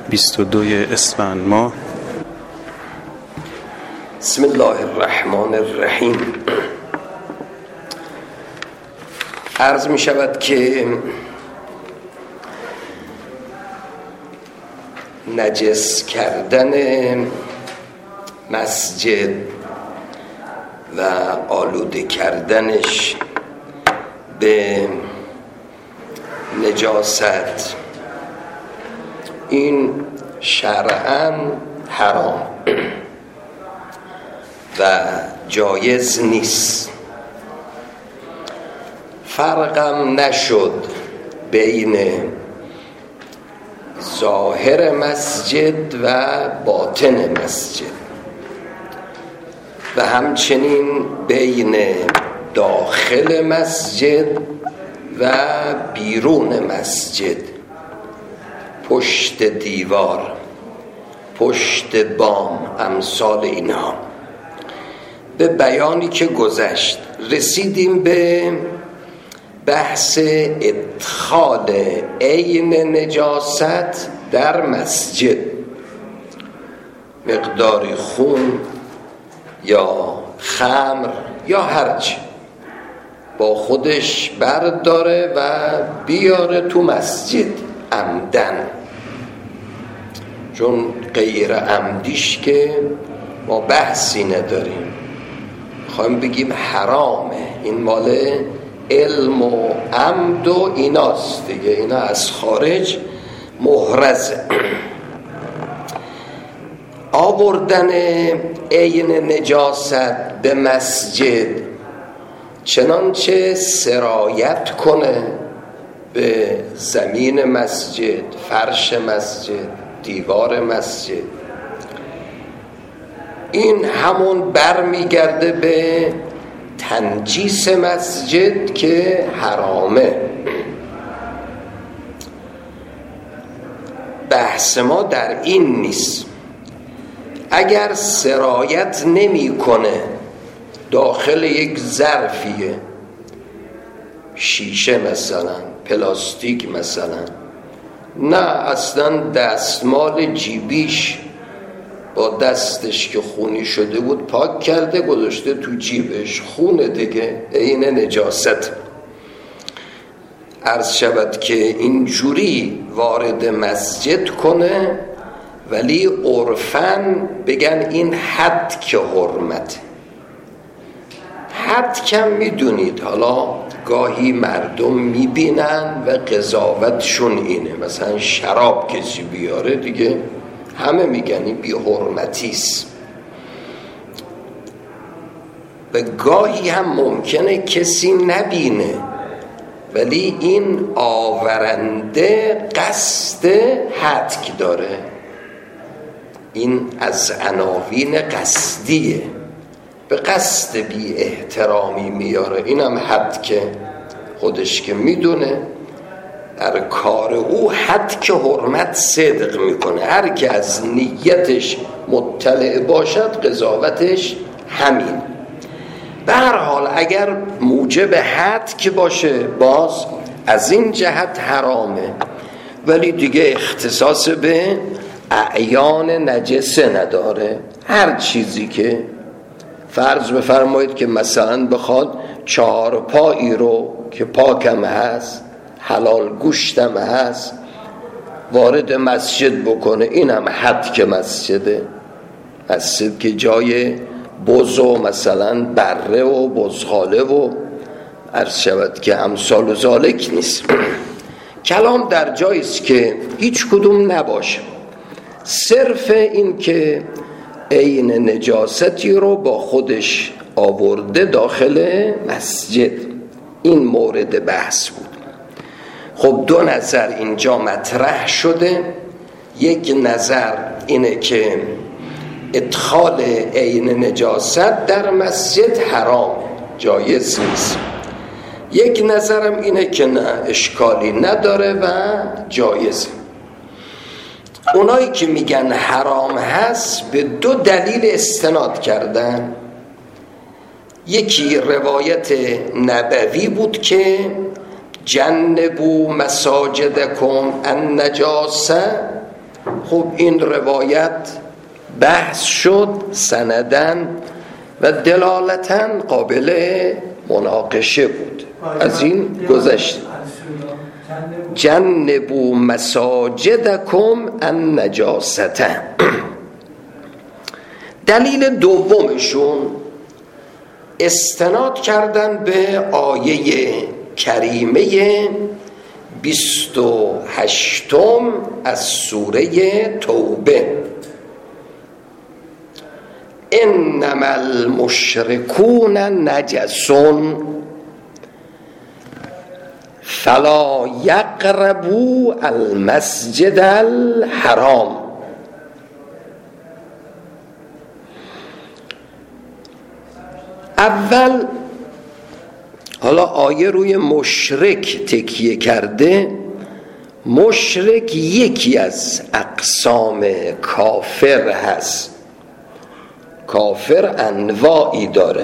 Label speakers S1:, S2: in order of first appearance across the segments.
S1: 22 اسفند ماه.
S2: بسم الله الرحمن الرحیم. عرض می شود که نجس کردن مسجد و آلوده کردنش به نجاست این شرعاً حرام و جایز نیست. فرقم نشد بین ظاهر مسجد و باطن مسجد و همچنین بین داخل مسجد و بیرون مسجد، پشت دیوار، پشت بام، امثال اینها. به بیانی که گذشت رسیدیم به بحث ادخال عین نجاست در مسجد. مقداری خون یا خمر یا هرچی با خودش برداره و بیاره تو مسجد عمدن، چون غیر عمدیش که ما بحثی نداریم، میخوایم بگیم حرامه، این مال علم و عمد و ایناست دیگه، اینا از خارج محرزه. آوردن عین نجاست به مسجد چنانچه سرایت کنه به زمین مسجد، فرش مسجد، دیوار مسجد، این همون برمیگرده به تنجیس مسجد که حرامه. بحث ما در این نیست. اگر سرایت نمی کنه داخل یک ظرفیه، شیشه مثلا، پلاستیک مثلا، نه اصلا دستمال جیبیش با دستش که خونی شده بود پاک کرده گذاشته تو جیبش، خونه دیگه، عین نجاست. عرض شود که اینجوری وارد مسجد کنه، ولی عرفاً بگن این حد که حرمت. حد کم میدونید، حالا گاهی مردم میبینن و قضاوتشون اینه، مثلا شراب کسی بیاره دیگه همه میگن این بی حرمتیست. و گاهی هم ممکنه کسی نبینه ولی این آورنده قصد حتک داره، این از عناوین قصدیه، به قصد بی احترامی میاره، اینم حد که خودش که میدونه در کار او حد که حرمت صدق میکنه. هر که از نیتش مطلع باشد قضاوتش همین. به هر حال اگر موجب حد که باشه باز از این جهت حرامه، ولی دیگه اختصاص به اعیان نجسه نداره. هر چیزی که فرض بفرمایید که مثلا بخواد 4 پایی رو که پاکم هست، حلال گوشتم هست، وارد مسجد بکنه، اینم حد که مسجده. مسجد که جای بز و مثلا بره و بزغاله و عرض شود که امثال و ذالک نیست. کلام در جاییست که هیچ کدوم نباشه، صرف این که عین نجاستی رو با خودش آورده داخل مسجد، این مورد بحث بود. خب 2 نظر اینجا مطرح شده. یک نظر اینه که ادخال عین نجاست در مسجد حرام، جایز نیست. یک نظرم اینه که نه، اشکالی نداره و جایزه. اونایی که میگن حرام هست به 2 دلیل استناد کردن. یکی روایت نبوی بود که جنبوا مساجدکم النجاسه خب این روایت بحث شد سندن و دلالتن قابل مناقشه بود. از این گذشت. جنبوا مساجدکم النجاسة. دلیل دومشون استناد کردن به آیه کریمه 28 از سوره توبه: انما المشركون نجس فلا یقربوا المسجد الحرام. اول حالا آیه روی مشرک تکیه کرده. مشرک یکی از اقسام کافر هست. کافر انواعی داره.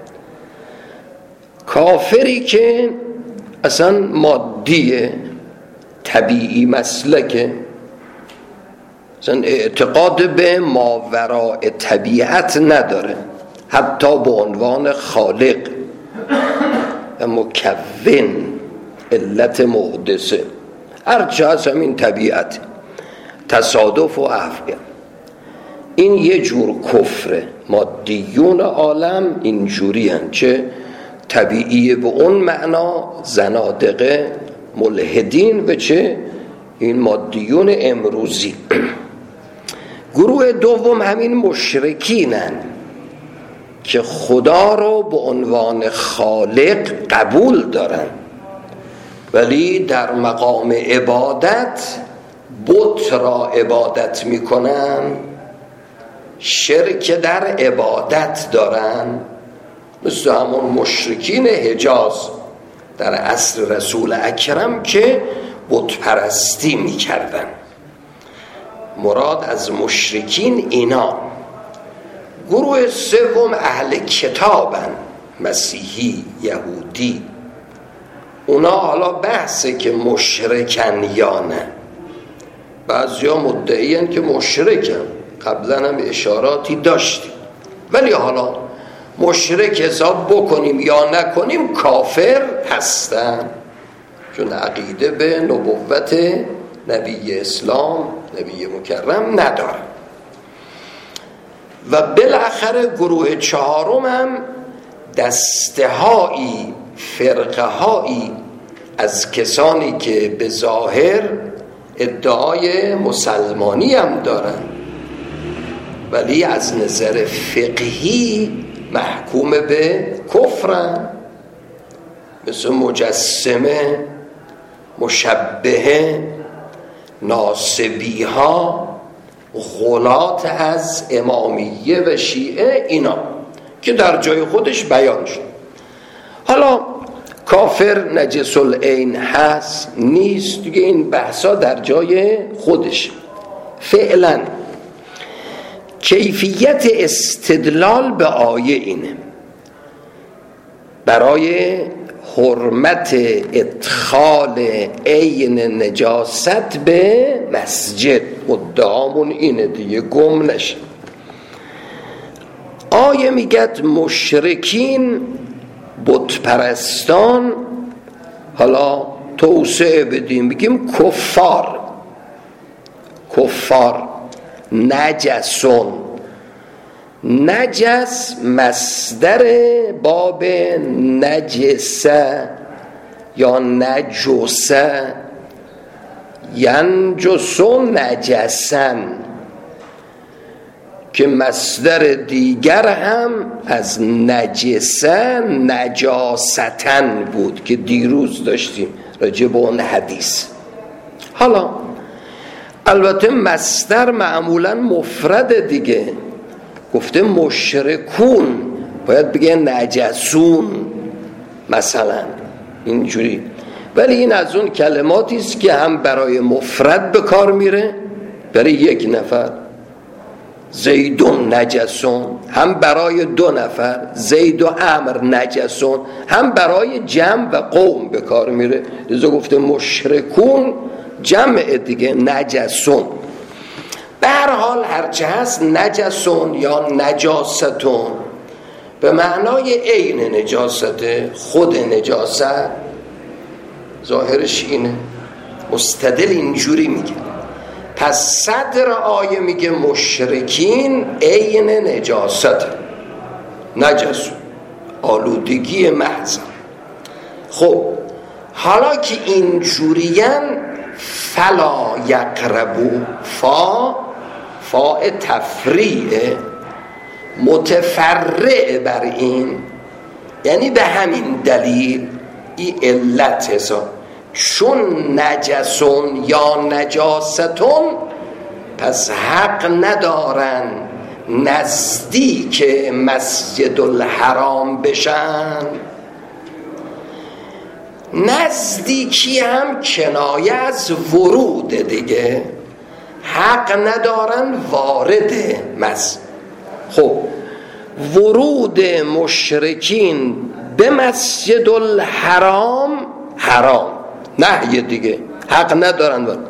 S2: کافری که اصلا مادیه، طبیعی مسلکه، اصلا اعتقاد به ماوراء طبیعت نداره، حتی به عنوان خالق و مکون، علت محدثه، هرچه هست همین طبیعت، تصادف و عفو. این یه جور کفره. مادیون عالم اینجوری هن، چه طبیعیه به اون معنا زنادقه ملحدین و چه این مادیون امروزی. گروه دوم همین مشرکینن که خدا رو به عنوان خالق قبول دارن ولی در مقام عبادت بت را عبادت میکنن، شرک در عبادت دارن، مثل همون مشرکین حجاز در عصر رسول اکرم که بت پرستی میکردن. مراد از مشرکین اینا. گروه سوم اهل کتابن، مسیحی، یهودی. اونا حالا بحثه که مشرکن یا نه. بعضیا مدعیان که مشرکن، قبلا هم اشاراتی داشتیم، ولی حالا مشرک حساب بکنیم یا نکنیم کافر هستن، چون عقیده به نبوت نبی اسلام، نبی مکرم ندارن. و بالاخره گروه چهارم هم دسته‌هایی، فرقه‌هایی از کسانی که به ظاهر ادعای مسلمانی هم دارن ولی از نظر فقهی محکوم به کفرن، مثل مجسمه، مشبهه، ناصبیها، غلات از امامیه و شیعه، اینا که در جای خودش بیان شد. حالا کافر نجس العین هست نیست دیگه، این بحثا در جای خودش. فعلا کیفیت استدلال به آیه اینه: برای حرمت ادخال عین نجاست به مسجد. مدعامون اینه دیگه، گم نشه. آیه میگد مشرکین، بت پرستان، حالا توسعه بدیم بگیم کفار. کفار نجسون. نجس مصدر باب نجسه یا نجسه، ینجسون نجسن، که مصدر دیگر هم از نجسه نجاستن بود که دیروز داشتیم راجع به اون حدیث. حالا البته مصدر معمولا مفرد دیگه، گفته مشرکون، باید بگه نجسون مثلا اینجوری، ولی این از اون کلماتی است که هم برای مفرد به کار میره، برای یک نفر زیدون نجسون، هم برای دو نفر زید و عمر نجسون، هم برای جمع و قوم به کار میره. لذا گفته مشرکون، جمع دیگه نجسون. به هر حال هرچه هست نجسون یا نجاستون به معنای عین نجاسته، خود نجاست ظاهرش اینه. مستدل اینجوری میگه. پس صدر آیه میگه مشرکین عین نجاسته، نجسون، آلودگی محض. خب حالا که اینجورین فلا یقربو، فا تفریعه متفرع بر این، یعنی به همین دلیل این علت حساب، چون نجسون یا نجاستون پس حق ندارن نزدیک مسجد الحرام بشن. نزدیکی هم کنایه از ورود دیگه، حق ندارن وارد مسجد. خب ورود مشرکین به مسجد الحرام حرام، نهی دیگه، حق ندارن وارد.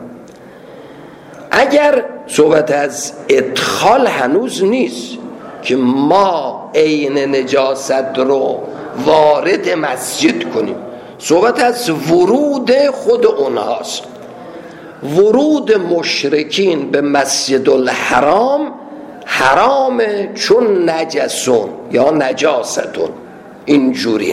S2: اگر صحبت از ادخال هنوز نیست که ما عین نجاست رو وارد مسجد کنیم، صحبت از ورود خود اونهاست. ورود مشرکین به مسجد الحرام حرامه چون نجسون یا نجاستون اینجوری.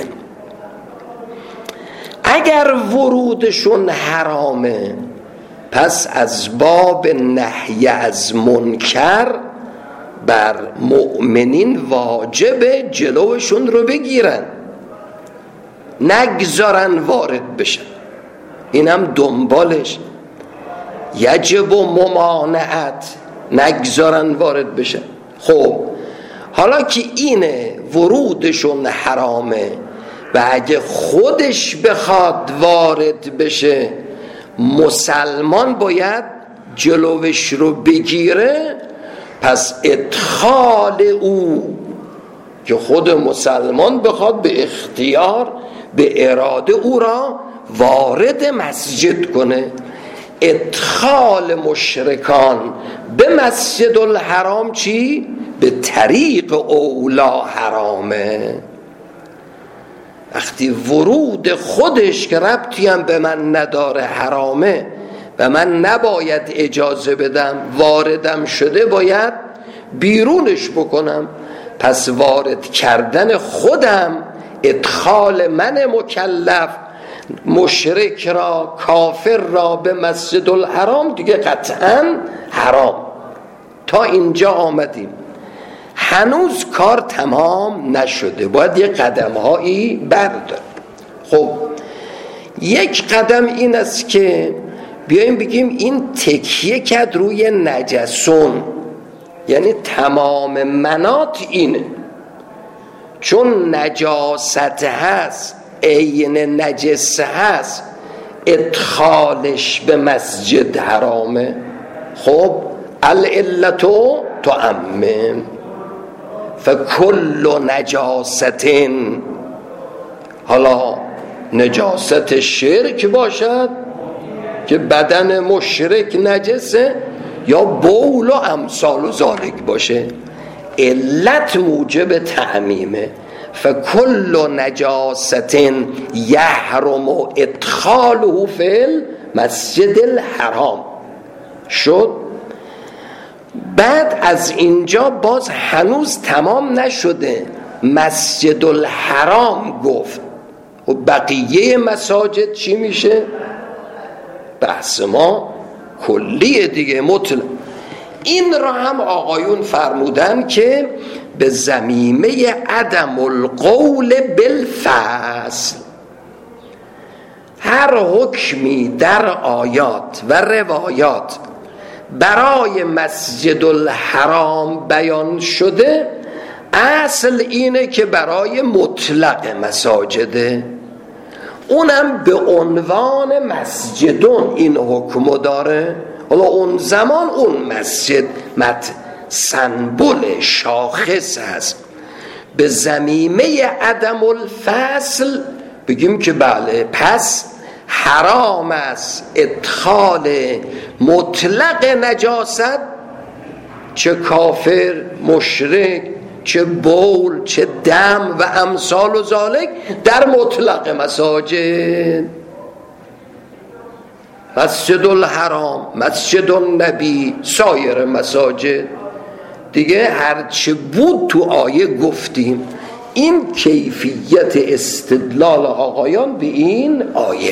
S2: اگر ورودشون حرامه پس از باب نهی از منکر بر مؤمنین واجب جلوشون رو بگیرن، نگذارن وارد بشن. اینم دنبالش یجب و ممانعت، نگذارن وارد بشن. خب حالا که اینه ورودشون حرامه و اگه خودش بخواد وارد بشه مسلمان باید جلوش رو بگیره، پس ادخال او که خود مسلمان بخواد به اختیار به اراده او را وارد مسجد کنه. ادخال مشرکان به مسجد الحرام چی؟ به طریق اولا حرامه. وقتی ورود خودش که ربطی هم به من نداره حرامه و من نباید اجازه بدم، واردم شده باید بیرونش بکنم، پس وارد کردن خودم، ادخال من مکلف مشرک را، کافر را به مسجد الحرام دیگه قطعا حرام. تا اینجا آمدیم، هنوز کار تمام نشده، باید یه قدم هایی بردار. خب یک قدم این است که بیاییم بگیم این تکیه کرد روی نجسون، یعنی تمام منات اینه، چون نجاست هست، عین نجس هست، ادخالش به مسجد حرامه. خب العلتو تعمم، فکل نجاست، حالا نجاست شرک باشد که بدن مشرک نجسه، یا بول و امثال و ذالک باشه، علت موجب تعمیمه. فکل نجاست یحرم ادخاله فی المسجد الحرام شد. بعد از اینجا باز هنوز تمام نشده، مسجد الحرام گفت و بقیه مساجد چی میشه؟ بحث ما کلیه دیگه، مطلق. این را هم آقایون فرمودن که به ضمیمه عدم القول بالفصل، هر حکمی در آیات و روایات برای مسجد الحرام بیان شده، اصل اینه که برای مطلق مساجده، اونم به عنوان مسجدون این حکم داره. حالا اون زمان اون مسجد سنبل شاخص هست. به ضمیمه عدم الفصل بگیم که بله، پس حرام است ادخال مطلق نجاست چه کافر، مشرک، چه بول، چه دم و امثال و ذالک در مطلق مساجد. مسجد الحرام، مسجد النبی، سایر مساجد دیگه هرچه بود تو آیه گفتیم. این کیفیت استدلال آقایان به این آیه.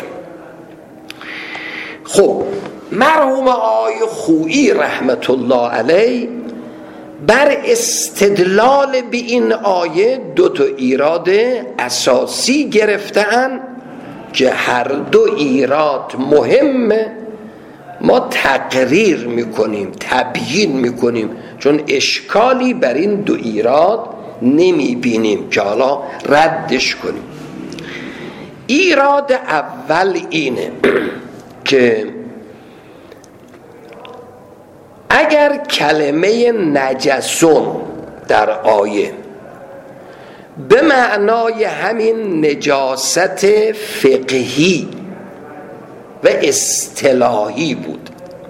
S2: خب مرحوم آقای خویی رحمت الله علیه بر استدلال به این آیه دو تا ایراد اساسی گرفتن که هر دو ایراد مهمه. ما تقریر میکنیم، تبیین میکنیم، چون اشکالی بر این دو ایراد نمیبینیم که حالا ردش کنیم. ایراد اول اینه که اگر کلمه نجسون در آیه به معنای همین نجاست فقهی و اصطلاحی بود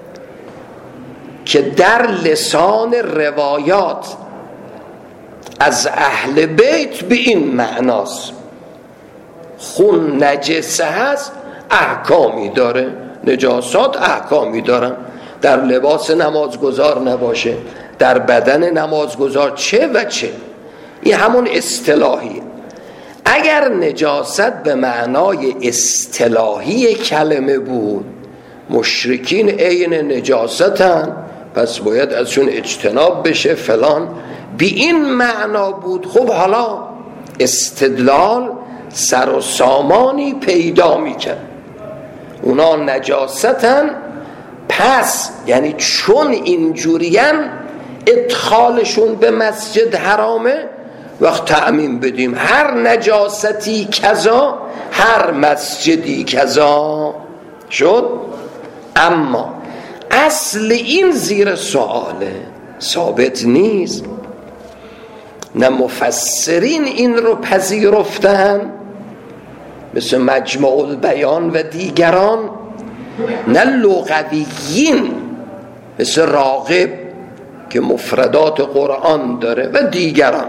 S2: که در لسان روایات از اهل بیت به این معناست، خون نجسه هست، احکامی داره، نجاسات احکامی دارن، در لباس نمازگزار نباشه، در بدن نمازگزار چه و چه، این همون اصطلاحیه. اگر نجاست به معنای اصطلاحی کلمه بود، مشرکین عین نجاستن پس باید ازشون اجتناب بشه فلان، به این معنا بود، خب حالا استدلال سر و سامانی پیدا میکرد. اونا نجاستن، پس یعنی چون اینجورین ادخالشون به مسجد حرامه، وقت تعمیم بدیم هر نجاستی کذا، هر مسجدی کذا شد. اما اصل این زیر سؤاله، ثابت نیست. نه مفسرین این رو پذیرفتن مثل مجمع البیان و دیگران، نه لغویین مثل راغب که مفردات قرآن داره و دیگران.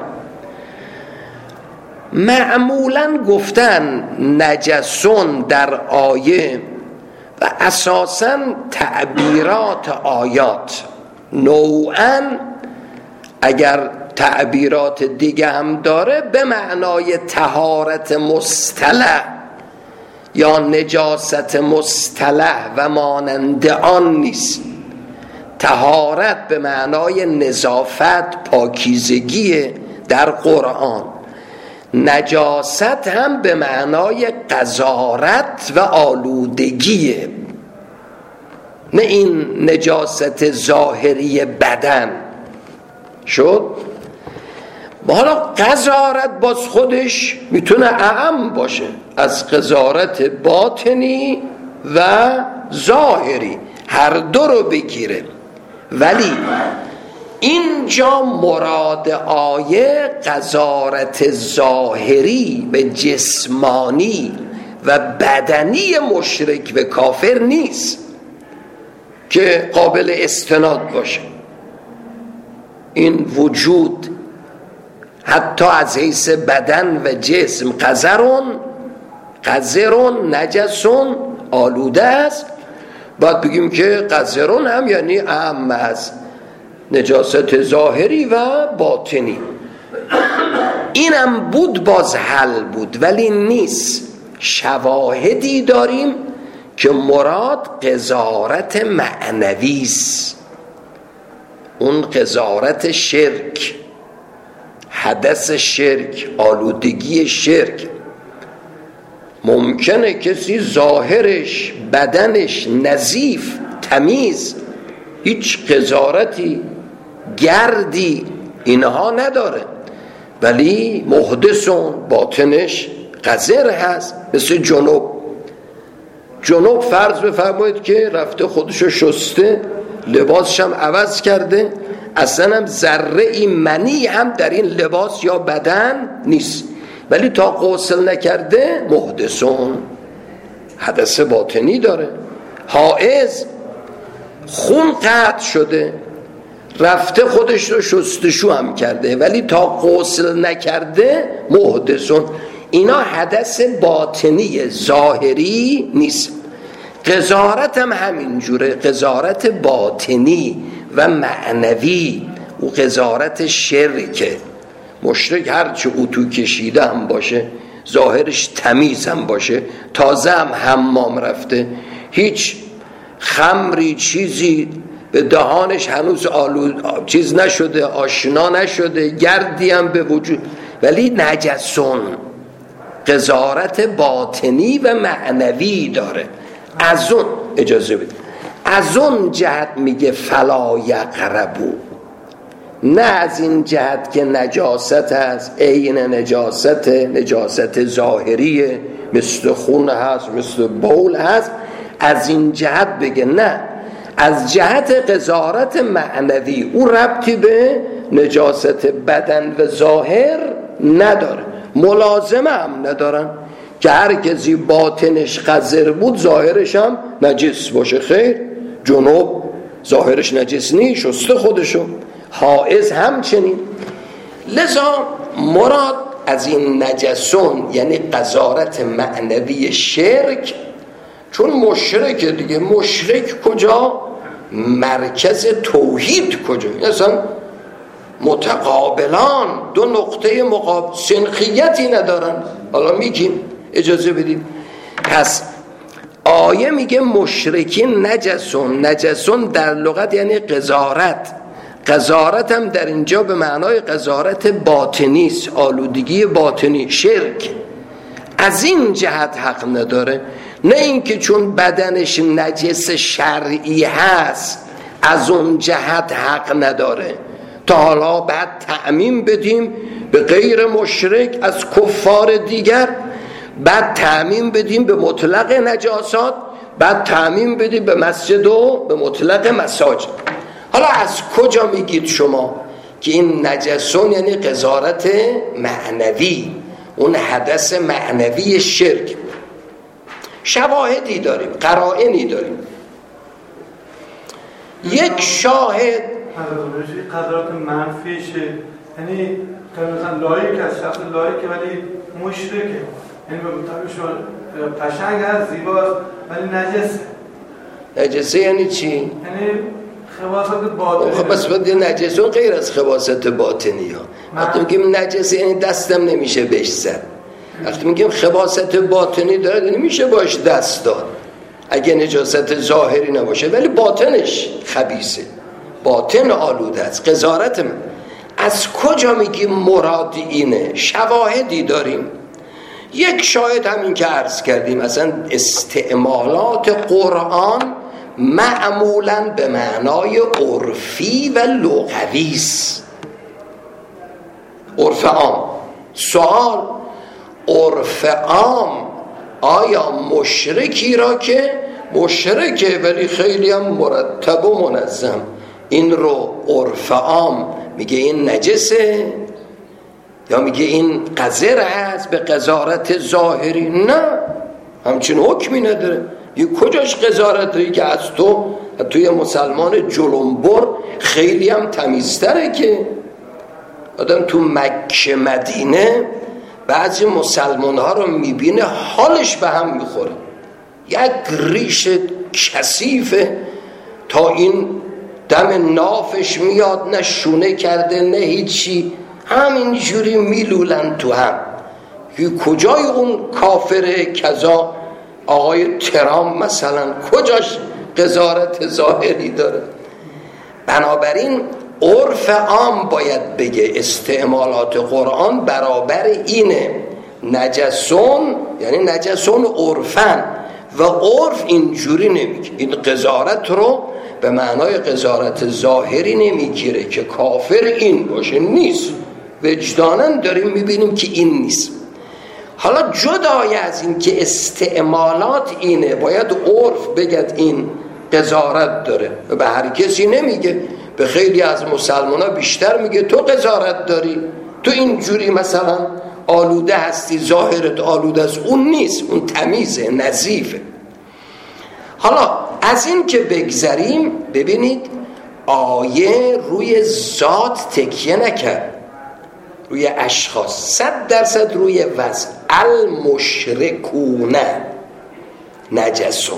S2: معمولاً گفتن نجسون در آیه و اساساً تعبیرات آیات نوعاً اگر تعبیرات دیگه هم داره به معنای طهارت مصطلح یا نجاست مصطلح و مانند آن نیست. طهارت به معنای نظافت، پاکیزگی در قرآن، نجاست هم به معنای قذارت و آلودگیه، نه این نجاست ظاهری بدن شد. حالا قذارت باز خودش میتونه اعم باشه از قذارت باطنی و ظاهری، هر دو رو بگیره. ولی اینجا مراد آیه قذارت ظاهری و جسمانی و بدنی مشرک و کافر نیست که قابل استناد باشه. این وجود حتی از حیث بدن و جسم قذرون نجسون آلوده است، باید بگیم که قذرون هم یعنی اعم از نجاست ظاهری و باطنی. اینم بود باز حل بود، ولی نیست. شواهدی داریم که مراد قذارت معنوی است، اون قذارت شرک، حدث شرک، آلودگی شرک. ممکنه کسی ظاهرش بدنش نظیف تمیز، هیچ قذارتی گردی اینها نداره، ولی محدثون باطنش قذر هست. مثل جنوب فرض بفرمایید که رفته خودشو شسته، لباسش هم عوض کرده، اصلا هم ذره ای منی هم در این لباس یا بدن نیست، ولی تا غسل نکرده محدثون، حدث باطنی داره. حائض خون قطع شده، رفته خودش رو شستشو هم کرده ولی تا غسل نکرده محدثون. اینا حدث باطنی ظاهری نیست. قذارت هم همینجوره، قذارت باطنی و معنوی. او قذارت شرکه. مشرک هرچه اتو کشیده هم باشه، ظاهرش تمیز هم باشه، تازه هم حمام رفته، هیچ خمری چیزی به دهانش هنوز چیز نشده، آشنا نشده، گردی هم به وجود، ولی نجسون، قذارت باطنی و معنوی داره. از اون اجازه بده، از اون جهت میگه فلا یقربو، نه از این جهت که نجاست هست، عین نجاست، نجاست ظاهریه، مثل خون هست، مثل بول هست، از این جهت بگه نه، از جهت قذارت معنوی. او ربطی به نجاست بدن و ظاهر نداره، ملازمه هم ندارن که هر کسی باطنش قذر بود ظاهرش هم نجس باشه. خیر، جنوب ظاهرش نجس نیست، شسته خودشو. حائض همچنین. لذا مراد از این نجسون یعنی قذارت معنوی شرک، چون مشرک دیگه، مشرک کجا؟ مرکز توحید کجا؟ اصلا متقابلان، دو نقطه مقابل، سنخیتی ندارن. حالا میگیم، اجازه بدید. پس آیه میگه مشرکین نجسون. نجسون در لغت یعنی قذارت. قذارت هم در اینجا به معنای قذارت باطنی است، آلودگی باطنی، شرک. از این جهت حق نداره، نه اینکه چون بدنش نجس شرعی هست از اون جهت حق نداره. تا حالا بعد تعمیم بدیم به غیر مشرک از کفار دیگر، بعد تعمیم بدیم به مطلق نجاسات، بعد تعمیم بدیم به مسجد و به مطلق مساجد. حالا از کجا میگید شما که این نجسون یعنی قذارت معنوی، اون حدث معنوی شرک؟ شواهدی داریم، قرائنی داریم. یک شاهد
S3: قذارت منفیشه، یعنی مثلا لایک از شخص لایکه ولی مشرکه، یعنی به مطابقش قشنگ هست، زیباست ولی نجسه.
S2: نجسه یعنی چی؟
S3: یعنی خباثت باطنی.
S2: خب بس باید نجسون غیر از خباثت باطنی ها. وقتی میگیم نجسه یعنی دستم نمیشه بهش زد. وقتی میگیم خباثت باطنی داره یعنی میشه باش دست داد اگه نجاست ظاهری نباشه، ولی باطنش خبیثه، باطن آلوده است. قذارت من از کجا میگیم مراد اینه؟ شواهدی داریم. یک شاهد همین که عرض کردیم، مثلا استعمالات قرآن معمولاً به معنای عرفی و لغوی است. عرف عام. سوال، عرف عام آیا مشرکی را که مشرکه ولی خیلی هم مرتب و منظم، این رو عرف عام میگه این نجسه یا میگه این قذر هست به قذارت ظاهری؟ نه، همچین حکمی نداره. یه کجاش قذارتی که از توی مسلمان جلنبر خیلی هم تمیزتره که آدم تو مکه مدینه بعضی مسلمان ها رو میبینه حالش به هم میخوره، یک ریش کثیفه تا این دم نافش میاد، نه شونه کرده نه هیچی، همینجوری میلولن تو هم. کجای اون کافر کذا آقای ترام مثلا کجاش قذارت ظاهری داره؟ بنابراین عرف عام باید بگه استعمالات قرآن برابر اینه. نجسون یعنی نجسون عرفن، و عرف اینجوری نمیگه. این قذارت رو به معنای قذارت ظاهری نمیگیره که کافر این باشه، نیست. وجدانن داریم میبینیم که این نیست. حالا جدای از این که استعمالات اینه، باید عرف بگد این قذارت داره. به هر کسی نمیگه، به خیلی از مسلمان ها بیشتر میگه تو قذارت داری، تو اینجوری مثلا آلوده هستی، ظاهرت آلوده است. اون نیست، اون تمیزه، نظیفه. حالا از این که بگذریم، ببینید آیه روی ذات تکیه نکرد، روی اشخاص، 100% روی وضع. المشرکون نجسون،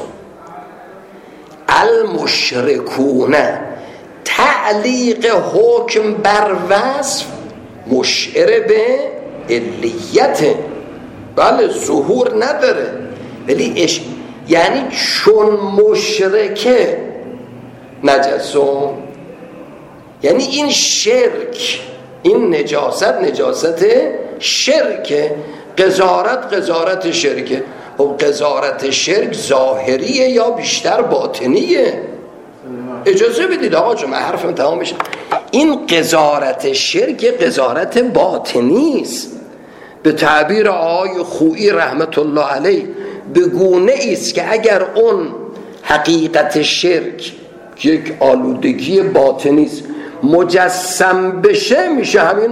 S2: المشرکون، تعلیق حکم بر وصف مشعر به علیت. بله ظهور نداره ولی یعنی چون مشرکه نجسون، یعنی این شرک، این نجاست شرکه، قذارت شرکه. خب قذارت شرک ظاهریه یا بیشتر باطنیه؟ اجازه بدید آقا جون من حرفم تمام بشه. این قذارت شرک قذارت باطنی است. به تعبیر آقای خویی رحمت الله علیه به گونه است که اگر اون حقیقت شرک یک آلودگی باطنی است مجسم بشه میشه همین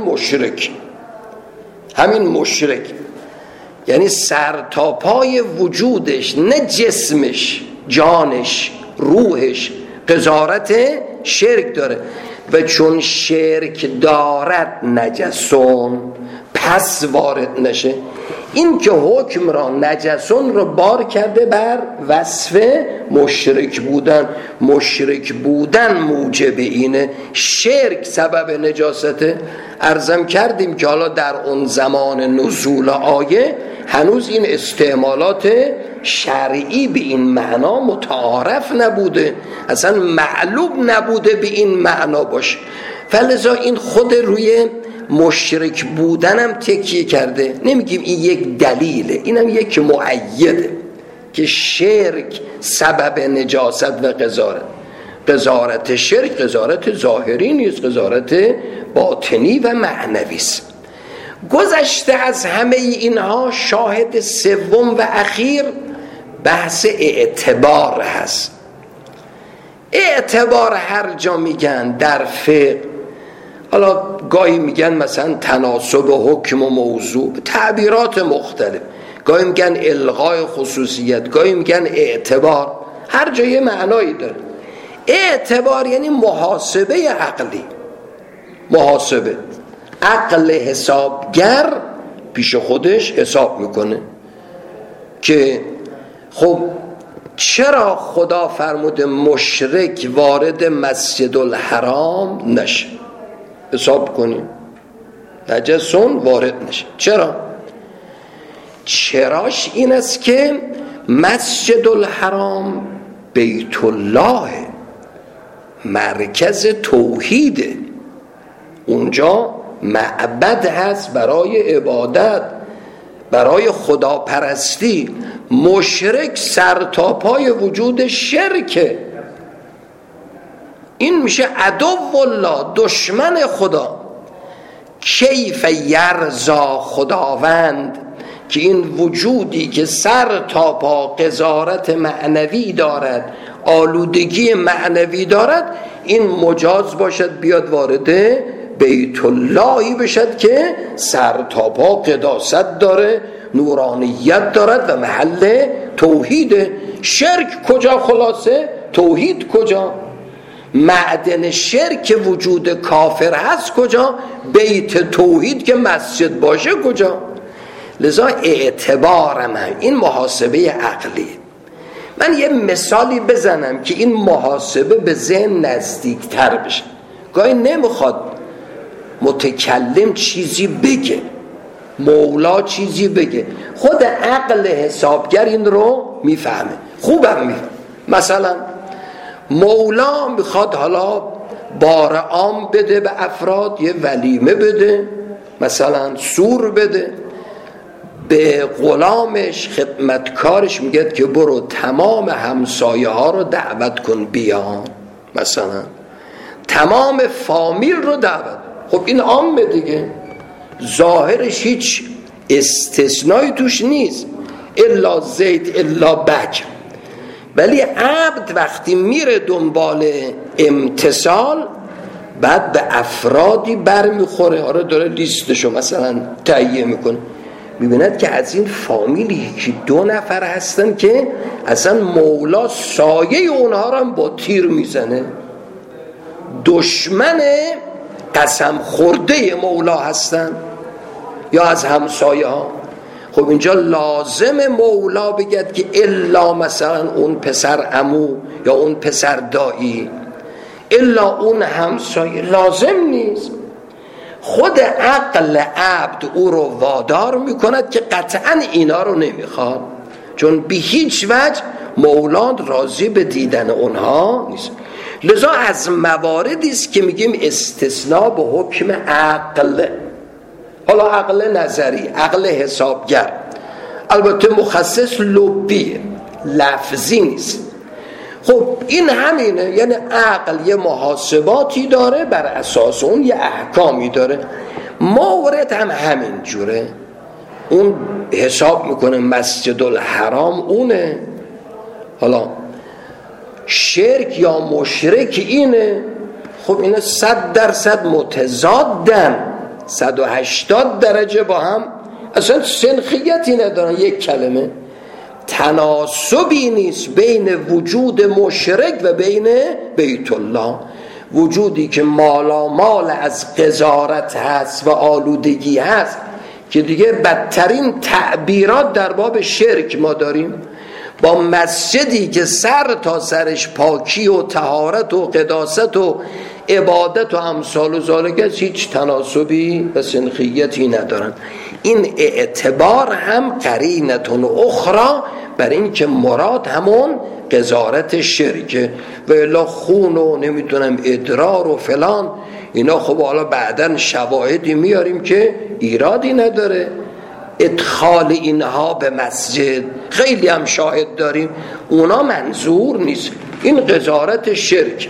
S2: مشرک. یعنی سر تا پای وجودش، نه جسمش، جانش، روحش، قذارت شرک داره و چون شرک دارد نجسون، پس وارد نشه. این که حکم را نجسون رو بار کرده بر وصف مشرک بودن موجب اینه، شرک سبب نجاسته. عرضم کردیم که حالا در اون زمان نزول آیه هنوز این استعمالات شرعی به این معنا متعارف نبوده، اصلا معلوم نبوده به این معنا باشه، فلذا این خود روی مشرک بودنم تکیه کرده. نمیگیم این یک دلیله، اینم یک مؤیده که شرک سبب نجاست و قذارت شرک قذارت ظاهری نیست، قذارت باطنی و معنوی است. گذشته از همه اینها شاهد سوم و اخیر بحث اعتبار هست. اعتبار هر جا میگن در فقه، حالا گاهی میگن مثلا تناسب حکم و موضوع، تعبیرات مختلف، گاهی میگن الغای خصوصیت، گاهی میگن اعتبار، هر جا یه معنایی داره. اعتبار یعنی محاسبه عقلی، محاسبه عقل حسابگر پیش خودش حساب میکنه که خب چرا خدا فرموده مشرک وارد مسجد الحرام نشه؟ حساب کنیم نجسون وارد نشه. چراش این است که مسجد الحرام بیت الله، مرکز توحیده، اونجا معبد هست برای عبادت، برای خداپرستی. مشرک سر تا پای وجود شرکه، این میشه عدو الله، دشمن خدا. کیف یرضا خداوند که این وجودی که سر تا پا قذارت معنوی دارد، آلودگی معنوی دارد، این مجاز باشد بیاد وارد بیت اللهی بشد که سر تا پا قداست داره، نورانیت دارد و محل توحیده. شرک کجا؟ خلاصه توحید کجا؟ معدن شرک وجود کافر هست کجا؟ بیت توحید که مسجد باشه کجا؟ لذا اعتبارم هم این محاسبه عقلی. من یه مثالی بزنم که این محاسبه به ذهن نزدیکتر بشه. گاهی نمیخواد متکلم چیزی بگه، مولا چیزی بگه، خود عقل حسابگر این رو میفهمه، خوبم میفهمه. مثلا مولا میخواد حالا بار عام بده به افراد، یه ولیمه بده، مثلا سور بده، به غلامش خدمتکارش میگه که برو تمام همسایه ها رو دعوت کن بیان، مثلا تمام فامیل رو دعوت. خب این عامه دیگه، ظاهرش هیچ استثنایی توش نیست، الا زید الا بکر. ولی عبد وقتی میره دنبال امتثال بعد به افرادی برمیخوره، آره داره لیستشو مثلا تهیه میکنه، میبیند که از این فامیلی که 2 نفر هستن که اصلا مولا سایه اونها رو هم با تیر میزنه، دشمن قسم خورده مولا هستن یا از همسایه ها. خب اینجا لازم مولا بگد که الا مثلا اون پسر عمو یا اون پسر دایی، الا اون همسایه، لازم نیست. خود عقل عبد او رو وادار میکند که قطعا اینا رو نمیخواد، چون به هیچ وجه مولا راضی به دیدن اونها نیست. لذا از مواردی است که میگیم استثناء به حکم عقل. حالا عقل نظری، عقل حسابگر، البته مخصص لبیه، لفظی نیست. خب این همینه، یعنی عقل یه محاسباتی داره، بر اساس اون یه احکامی داره. مورد هم همین جوره، اون حساب میکنه مسجد الحرام اونه، حالا شرک یا مشرک اینه. خب اینا 100% متضادن، 180 درجه با هم اصلا سنخیتی ندارن. یک کلمه تناسبی نیست بین وجود مشرک و بین بیت الله. وجودی که مالامال از قذارت هست و آلودگی هست که دیگه بدترین تعبیرات در باب شرک ما داریم، با مسجدی که سر تا سرش پاکی و طهارت و قداست و عبادت و امثال و ذالک هیچ تناسبی و سنخیتی ندارن. این اعتبار هم قرینتون اخرى بر این که مراد همون قذارت شرکه، و الا خون و نمیدونم ادرار و فلان اینا. خب حالا بعدن شواهدی میاریم که ایرادی نداره ادخال اینها به مسجد، خیلی هم شاهد داریم، اونا منظور نیست، این قذارت شرک.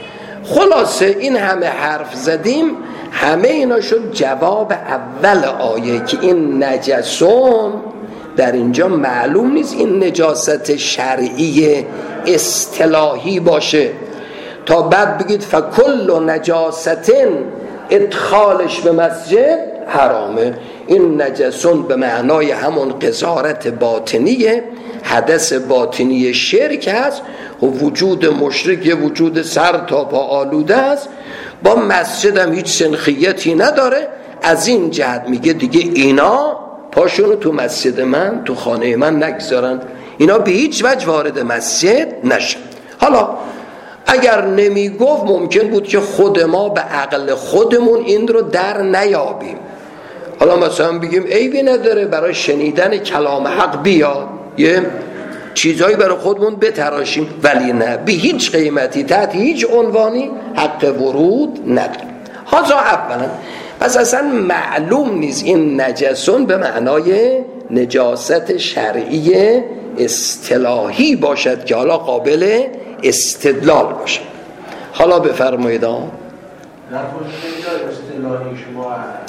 S2: خلاصه این همه حرف زدیم، همه اینا شد جواب اول آیه که این نجسون در اینجا معلوم نیست این نجاست شرعی اصطلاحی باشه تا بعد بگید فکل نجاستن ادخالش به مسجد حرامه. این نجسون به معنای همون قذارت باطنیه، حدث باطنی شرک هست و وجود مشرک وجود سر تا پا آلوده است، با مسجد هم هیچ سنخیتی نداره. از این جهت میگه دیگه اینا پاشونو تو مسجد من، تو خانه من نگذارن، اینا به هیچ وجه وارد مسجد نشن. حالا اگر نمیگفت ممکن بود که خود ما به عقل خودمون این رو در نیابیم. حالا مثلا بگیم عیبی نداره برای شنیدن کلام حق بیاد یه چیزهایی برای خودمون بتراشیم، ولی نه، به هیچ قیمتی تحت هیچ عنوانی حق ورود نداره. حالا اولا پس اصلا معلوم نیست این نجسون به معنای نجاست شرعی اصطلاحی باشد که حالا قابل استدلال باشد. حالا بفرمایید.
S4: در خصوص اصطلاحی شما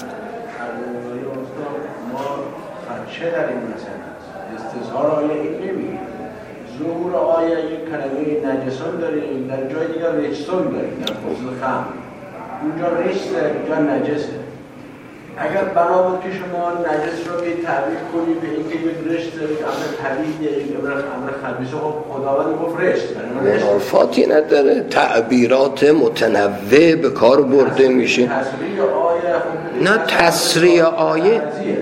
S4: ما خدشه در این مسئله استظهار آیه این نمیگه، ظهور آیه یک کلمه نجسون داریم، در جای دیگر رجسون داریم، در خصوص خمر اونجا رجسه، اینجا نجسه. اگر بنا بود که شما نجس رو به تعبیر کنید به اینکه یک رشت امر طبیعیه، یک امر خبیثه، خب خداوند گفت رشت،
S2: منافاتی نداره، تعبیرات متنوع به کار برده میشه. نه تصریح آیه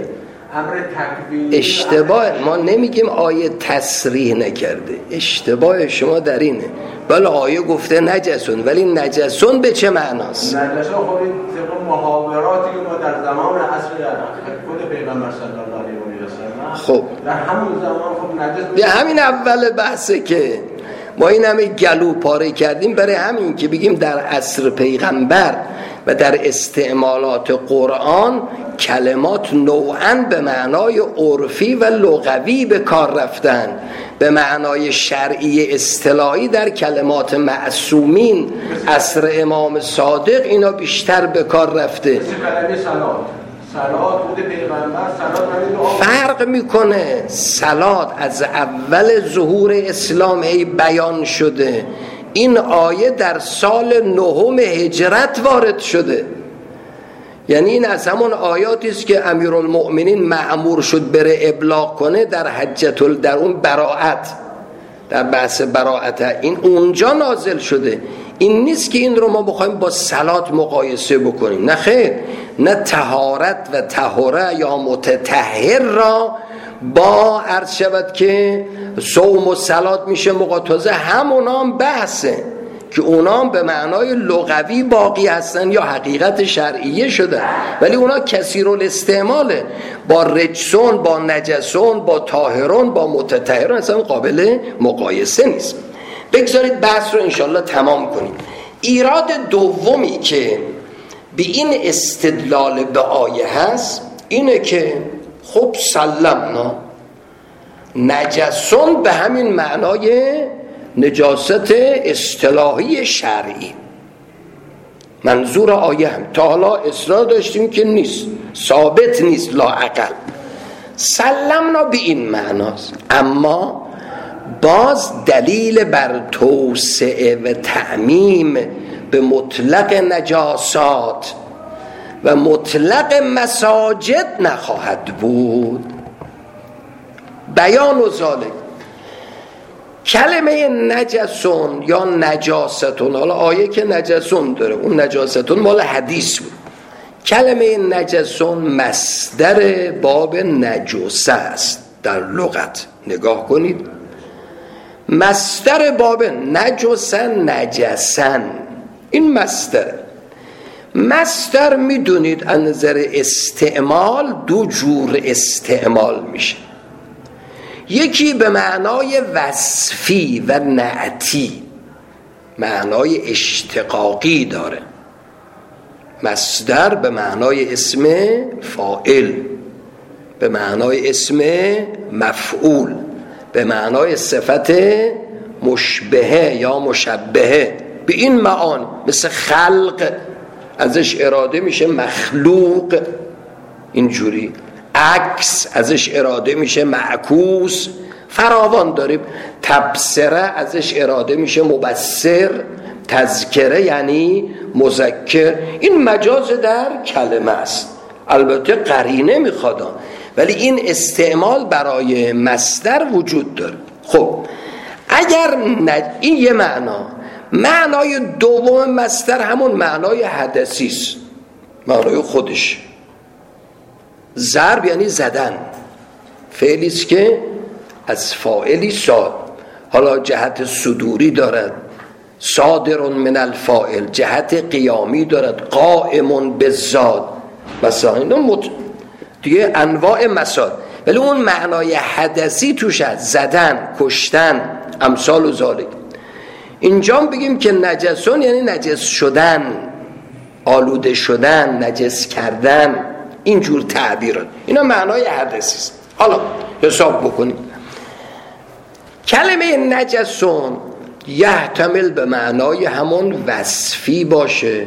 S2: اشتباه، ما نمیگیم آیه تصریح نکرده، اشتباه شما در اینه. بله آیه گفته نجسون، ولی نجسون به چه معناست؟
S4: نجسون خب این طبق محاوراتی که ما در زمان عصر خود پیغمبر صلی الله علیه و سلم
S2: خب
S4: در همون زمان خب نجس،
S2: به همین اول بحثه که ما این همه گلو پاره کردیم برای همین که بگیم در عصر پیغمبر و در استعمالات قرآن کلمات نوعاً به معنای عرفی و لغوی به کار رفتن، به معنای شرعی اصطلاحی در کلمات معصومین عصر امام صادق اینا بیشتر به کار رفته.
S4: صلات بود پیغمبر،
S2: فرق میکنه. صلات از اول ظهور اسلام بیان شده، این آیه در سال 9 هجرت وارد شده. یعنی این از همون آیاتی است که امیرالمؤمنین مأمور شد بره ابلاغ کنه در در اون براءت، در بحث براءت، این اونجا نازل شده. این نیست که این رو ما بخوایم با صلات مقایسه بکنیم، نه خیر، نه طهارت و طهاره یا متطهر را با عرض شود که صوم و صلات میشه مقایسه. همونا هم بحثه که اونا هم به معنای لغوی باقی هستن یا حقیقت شرعیه شدن، ولی اونا کثیرالاستعماله، با رجسون، با نجسون، با طاهرون، با متطهرون اصلا قابل مقایسه نیست. بگذارید بحث رو انشالله تمام کنیم. ایراد دومی که به این استدلال به آیه هست اینه که خب سلمنا، نجسون به همین معنای نجاست اصطلاحی شرعی، منظور آیه هم تا حالا اصرار داشتیم که نیست، ثابت نیست لااقل. سلمنا به این معناست، اما باز دلیل بر توسعه و تعمیم به مطلق نجاسات و مطلق مساجد نخواهد بود. بیان و ذالک، کلمه نجسون یا نجاستون، حالا آیه که نجسون داره، اون نجاستون مال حدیث بود. کلمه نجسون مصدر باب نجاسه است در لغت. نگاه کنید، مصدر باب نجسن نجسن، این مصدر میدونید از نظر استعمال دو جور استعمال میشه. یکی به معنای وصفی و نعتی، معنای اشتقاقی داره. مصدر به معنای اسم فاعل، به معنای اسم مفعول، به معنای صفت مشبهه یا مشبهه، به این معانی. مثل خلق ازش اراده میشه مخلوق، اینجوری. عکس ازش اراده میشه معکوس، فراوان داریم. تبصره ازش اراده میشه مبصر، تذکره یعنی مذکر. این مجاز در کلمه است، البته قرینه میخواد، ولی این استعمال برای مصدر وجود داره. خب اگر این یه معنای دوم مصدر همون معنای حدثی است، معنای خودش. ضرب یعنی زدن، فعلی است که از فاعلی صاد، حالا جهت صدوری دارد، صادر من الفاعل، جهت قیامی دارد، قائم بالذات، مثلا اینا دیگه انواع مساد، ولی اون معنای حدثی توش هست، زدن، کشتن، امثال و ذالک. اینجا بگیم که نجسون یعنی نجس شدن، آلوده شدن، نجس کردن، اینجور تعبیرات، اینا معنای حدثی است. حالا حساب بکنیم. کلمه نجسون یحتمل به معنای همون وصفی باشه،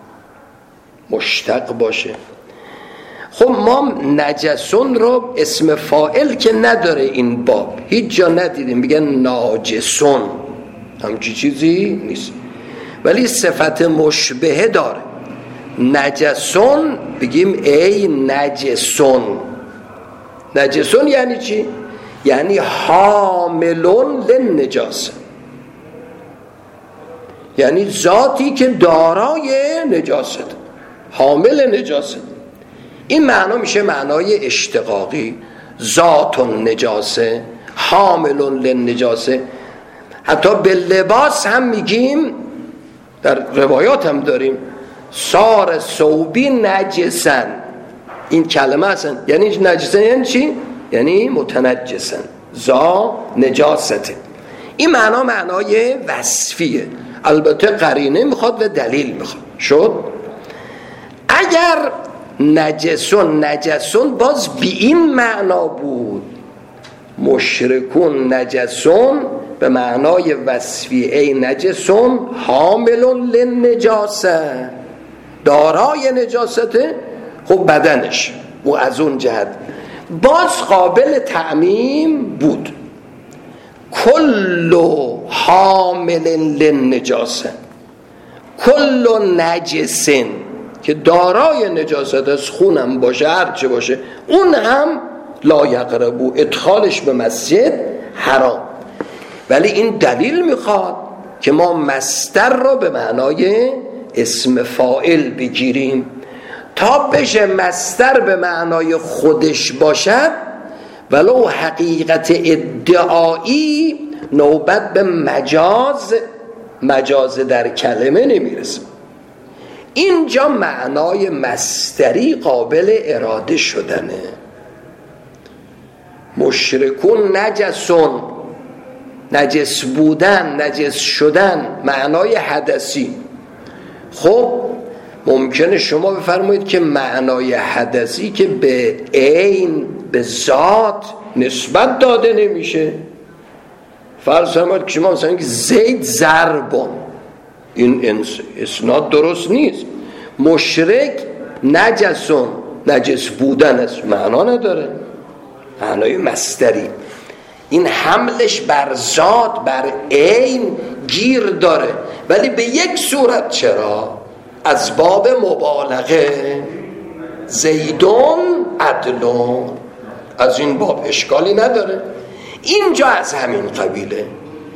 S2: مشتق باشه. خب ما نجسون رو اسم فاعل که نداره این باب، هیچ جا ندیدیم بگن ناجسون، همچی چیزی نیست، ولی صفت مشبهه داره. نجسون بگیم ای نجسون. نجسون یعنی چی؟ یعنی حاملون للنجاسه، یعنی ذاتی که دارای نجاست، حامل نجاست. این معنا میشه معنای اشتقاقی، ذات النجاسه، حاملون للنجاسه. حتی به لباس هم میگیم، در روایات هم داریم، صار ثوبی نجسن. این کلمه هستن، یعنی نجسن یعنی چی؟ یعنی متنجسن، ذا نجاسته. این معنا معنای وصفیه، البته قرینه میخواد و دلیل میخواد. شد اگر نجسون باز بی این معنا بود، مشرکون نجسون به معنای وصفی، ای نجسون حاملون للنجاسه، دارای نجاسته. خب بدنش و از اون جهت باز قابل تعمیم بود. کل حامل للنجاسه، کل نجسن که دارای نجاست از، خونم باشه هر چه باشه، اون هم لا یقربو، ادخالش به مسجد حرام. ولی این دلیل میخواد که ما مصدر رو به معنای اسم فاعل بگیریم. تا بشه مصدر به معنای خودش باشد ولو حقیقت ادعایی نوبت به مجاز در کلمه نمیرسه. اینجا معنای مصدری قابل اراده شدنه. مشرکون نجسون، نجس بودن، نجس شدن، معنای حدثی. خب ممکنه شما بفرمایید که معنای حدثی که به عین، به ذات نسبت داده نمیشه. فرض فرمایید که شما مثلا زید ضربون، این اسناد درست نیست. مشرک نجسون، نجس بودن است، معنا نداره، معنای مصدری. این حملش بر ذات، بر عین گیر داره، ولی به یک صورت. چرا؟ از باب مبالغه. زیدون عدلون، از این باب اشکالی نداره. اینجا از همین قبیله.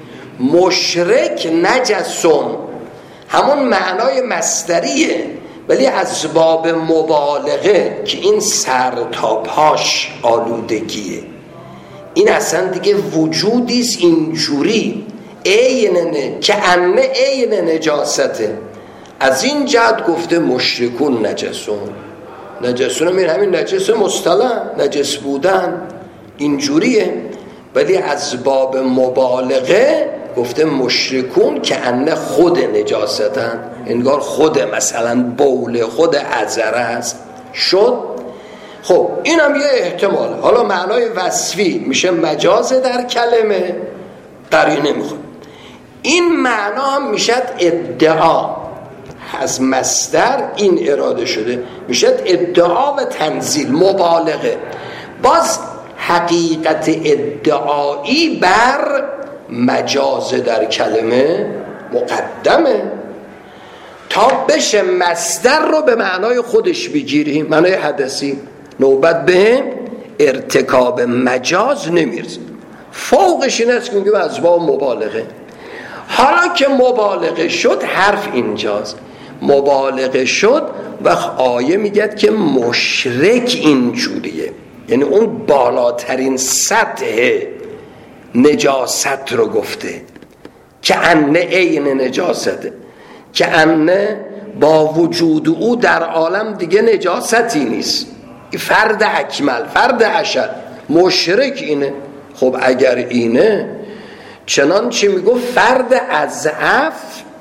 S2: مشرک نجسون همون معنای مصدریه، ولی از باب مبالغه که این سر تا پاش آلودگیه. این اصلا دیگه وجودیست اینجوری عینه که انه عین نجاسته. از این جهت گفته مشرکون نجسون. نجسون همین نجس مصطلح، نجس بودن اینجوریه، ولی از باب مبالغه گفته مشرکون که انه خود نجاستن، انگار خود مثلا بول، خود عذره است شد. خب این هم یه احتمال. حالا معنای وصفی میشه مجاز در کلمه، قرینه میخواد. این معنا هم میشد ادعا. از مصدر این اراده شده، میشد ادعا و تنزیل، مبالغه. باز حقیقت ادعایی بر مجاز در کلمه مقدمه. تا بشه مصدر رو به معنای خودش بگیریم، معنای حدثی، نوبت به ارتکاب مجاز نمیرسه. فوقش این است که میگیم از باب مبالغه. حالا که مبالغه شد، حرف اینجاست، مبالغه شد و آیه میگه که مشرک اینجوریه، یعنی اون بالاترین سطح نجاست رو گفته که انه عین نجاسته، که انه با وجود او در عالم دیگه نجاستی نیست، فرد اکمل، فرد اشد. مشرک اینه. خب اگر اینه، چنانچه میگو فرد اضعف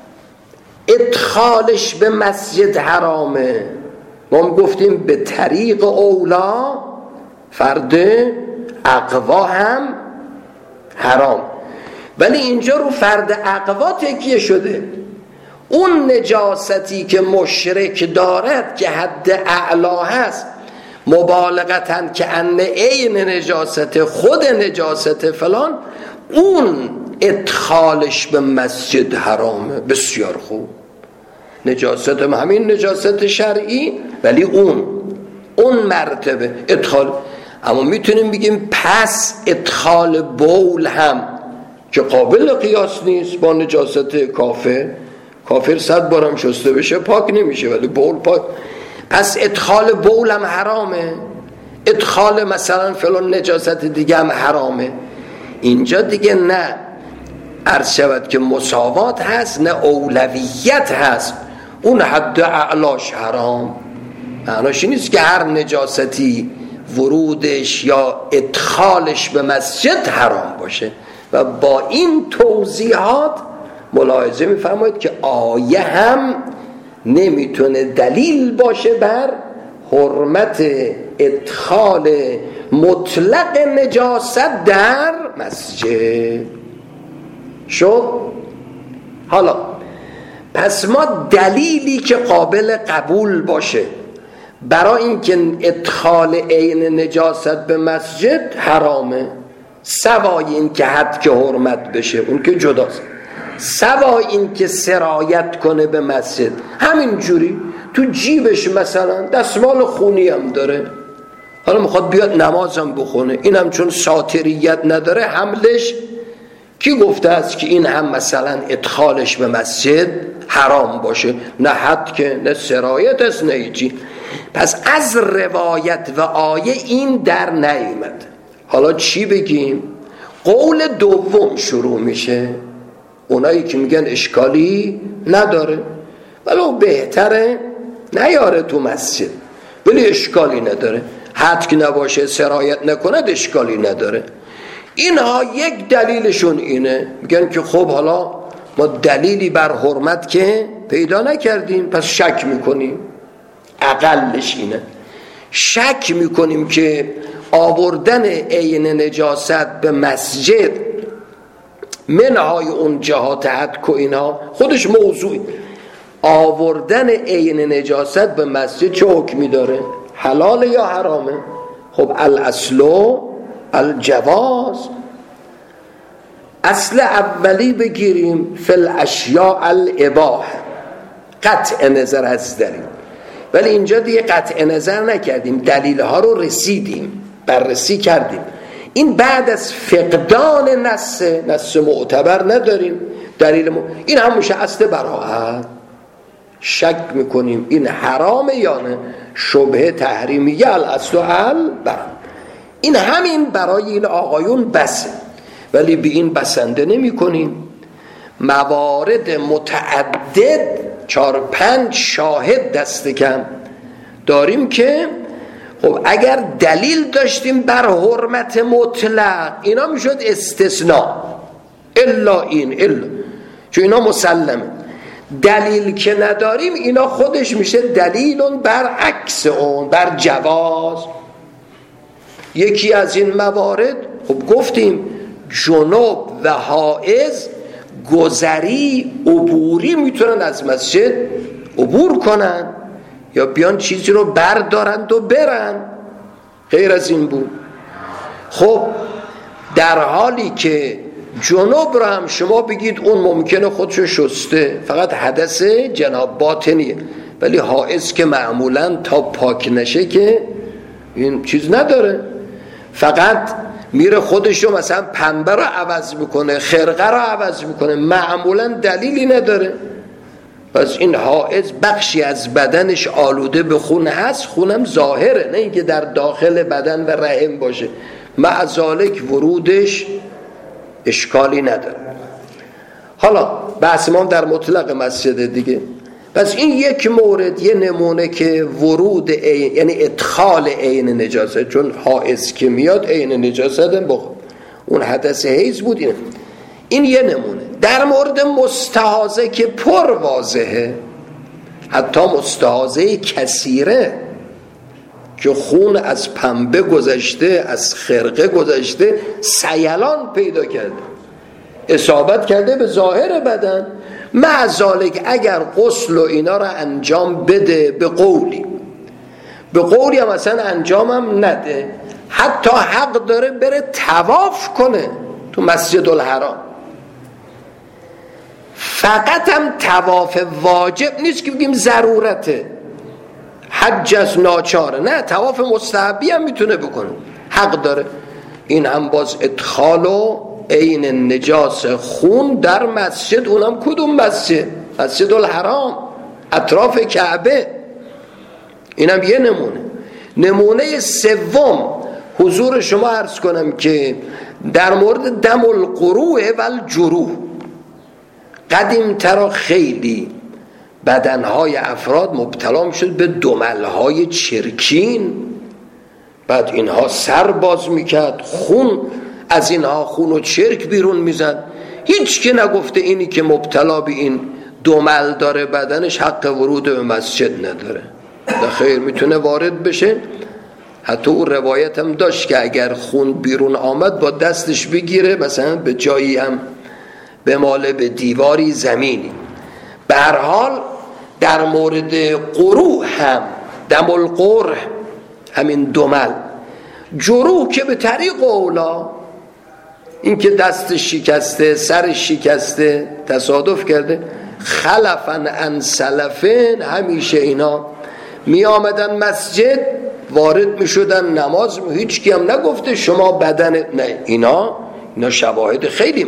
S2: ادخالش به مسجد حرامه. ما گفتیم به طریق اولا فرد اقوا هم حرام، ولی اینجا رو فرد اقوا تکیه شده. اون نجاستی که مشرک دارد که حد اعلا هست، مبالغتاً که ان عین نجاست، خود نجاست فلان، اون ادخالش به مسجد حرامه. بسیار خوب. نجاست هم همین نجاست شرعی، ولی اون مرتبه ادخال. اما میتونیم بگیم پس ادخال بول هم که قابل قیاس نیست با نجاست کافر 100 بارم شسته بشه پاک نمیشه، ولی بول پاک. پس ادخال بول هم حرامه، ادخال مثلا فلان نجاست دیگه هم حرامه. اینجا دیگه نه عرض شود که مساوات هست، نه اولویت هست. اون حد اعلاش حرام. معناش نیست که هر نجاستی ورودش یا ادخالش به مسجد حرام باشه. و با این توضیحات ملاحظه می‌فرمایید که آیه هم نمیتونه دلیل باشه بر حرمت ادخال مطلق نجاست در مسجد. شد؟ حالا پس ما دلیلی که قابل قبول باشه برای اینکه ادخال عین نجاست به مسجد حرامه، سوای این که حد که حرمت بشه، اون که جداست، سوای این که سرایت کنه به مسجد. همین جوری تو جیبش مثلا دستمال خونی هم داره، حالا میخواد بیاد نمازم بخونه، اینم چون ساتریت نداره حملش کی گفته است که این هم مثلا ادخالش به مسجد حرام باشه؟ نه حد که، نه سرایت است، نه هیچی. پس از روایت و آیه این در نیامد. حالا چی بگیم؟ قول دوم شروع میشه، اونایی که میگن اشکالی نداره ولو بهتره نیاره تو مسجد، ولی اشکالی نداره، حد که نباشه سرایت نکند اشکالی نداره. اینها یک دلیلشون اینه، میگن که خب حالا ما دلیلی بر حرمت که پیدا نکردیم، پس شک میکنیم. اقلش اینه، شک میکنیم که آوردن عین نجاست به مسجد منهای اون جهات حد که اینها خودش موضوعی. آوردن عین نجاست به مسجد چه حکمی داره؟ حلال یا حرامه؟ خب الاصل الجواز. اصل اولی بگیریم فی الاشیاء الاباحه، قطع نظر از دلیل. ولی اینجا دیگه قطع نظر نکردیم، دلیل ها رو رسیدیم، بررسی کردیم. این بعد از فقدان نص معتبر نداریم دلیل این هم میشه اصل براءت. شک میکنیم این حرامه یا نه، شبهه تحریمیه، الاصل البراءت. این همین برای این آقایون بسه، ولی به این بسنده نمی کنیم. موارد متعدد 4-5 شاهد دست کم داریم که خب اگر دلیل داشتیم بر حرمت مطلق اینا میشد استثناء، الا این الا، چون اینا مسلمه. دلیل که نداریم اینا خودش میشه دلیل بر عکس اون، بر جواز. یکی از این موارد خب گفتیم جنوب و حائض گذری عبوری میتونن از مسجد عبور کنن یا بیان چیزی رو بردارند و برن، غیر از این بود. خب در حالی که جنوب رو هم شما بگید اون ممکنه خودشو شسته، فقط حدث جناب باطنیه، ولی حائض که معمولا تا پاک نشه که این چیز نداره، فقط میره خودشو مثلا پنبه رو عوض میکنه، خرقه رو عوض میکنه، معمولا دلیلی نداره. پس این حائض بخشی از بدنش آلوده به خون هست، خونم ظاهره، نه اینکه در داخل بدن و رحم باشه، مع ذالک ورودش اشکالی نداره. حالا بحث ما در مطلق مسجد دیگه. پس این یک مورد، یه نمونه که ورود یعنی ادخال عین نجاست، چون حائض که میاد عین نجاست هم بخون، اون حدث حیض بود. این یه نمونه. در مورد مستحاضه که پر واضحه، حتی مستحاضه کثیره که خون از پنبه گذشته، از خرقه گذشته، سیلان پیدا کرده، اصابت کرده به ظاهر بدن، مع ذالک اگر غسل و اینا را انجام بده به قولی هم مثلا انجام هم نده، حتی حق داره بره طواف کنه تو مسجد الحرام. فقط هم طواف واجب نیست که بگیم ضرورته، حج از ناچاره، نه، طواف مستحبی هم میتونه بکنه، حق داره. این هم باز ادخال و عین نجاس خون در مسجد. اونم کدوم مسجد؟ مسجد الحرام، اطراف کعبه. اینم یه نمونه. نمونه سوم حضور شما عرض کنم که در مورد دم القروع و الجروح، قدیم ترا خیلی بدنهای افراد مبتلا میشد به دملهای چرکین، بعد اینها سر باز میکرد، خون از اینها خون و چرک بیرون میزد. هیچ که نگفته اینی که مبتلا به این دمل داره بدنش حق ورود به مسجد نداره. خیر میتونه وارد بشه. حتی اون روایت هم داشت که اگر خون بیرون آمد با دستش بگیره، مثلا به جایی هم بماله، به دیواری، زمینی. به هر حال در مورد قروح هم دم القرح، همین دمل، جروح که به طریق اولا، این که دستش شکسته، سرش شکسته، تصادف کرده، خلفن ان سلفن، همیشه اینا می آمدن مسجد، وارد می شدن نماز، هیچ کی هم نگفته شما بدن، نه، اینا شواهد خیلی.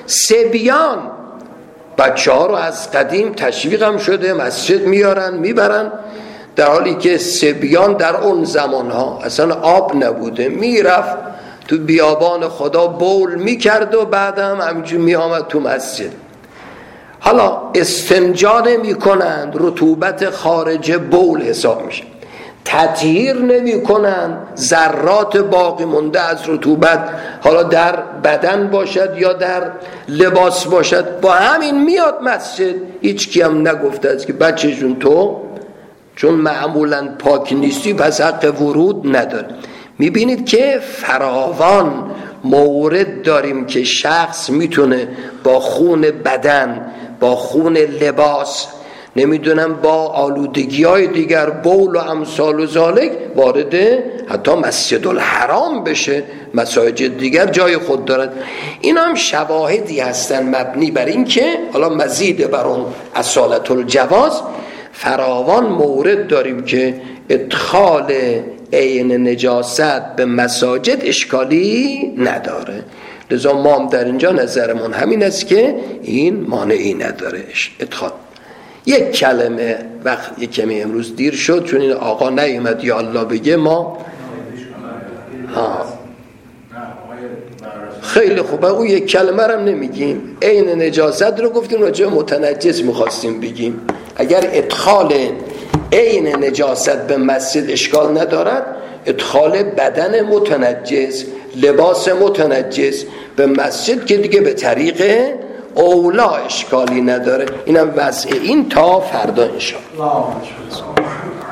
S2: سبیان بچه ها رو از قدیم تشویق هم شده مسجد میارن میبرن، در حالی که سبیان در اون زمان ها اصلا آب نبوده، میرفت تو بیابان خدا بول میکرد و بعدم همینجور میامد تو مسجد. حالا استنجا نمی کنند، رطوبت خارج بول حساب میشه. تطهیر نمی کنند، ذرات باقی مونده از رطوبت حالا در بدن باشد یا در لباس باشد، با همین میاد مسجد. هیچ کی هم نگفته است که بچه جون تو چون معمولا پاک نیستی پس حق ورود نداره. میبینید که فراوان مورد داریم که شخص میتونه با خون بدن، با خون لباس، نمیدونم با آلودگی های دیگر، بول و امثال و ذالک، وارد حتی مسجد الحرام بشه. مساجد دیگر جای خود دارد. این هم شواهدی هستن مبنی بر این که حالا مزید بر اون اصالت الجواز فراوان مورد داریم که ادخال عین نجاست به مساجد اشکالی نداره. لذا ما هم در اینجا نظرمون همین است که این مانعی نداره ادخال. یک کلمه وقت یک کمی امروز دیر شد چون این آقا نیومد یا الله بگه ما خیلی خوبه اون یک کلمه رو هم نمیگیم. عین نجاست رو گفتیم، راجع متنجس میخواستیم بگیم. اگر ادخال عین نجاست به مسجد اشکال ندارد، ادخال بدن متنجس، لباس متنجس به مسجد که دیگه به طریق اولا اشکالی نداره. اینم وضع این تا فردا انشاءالله.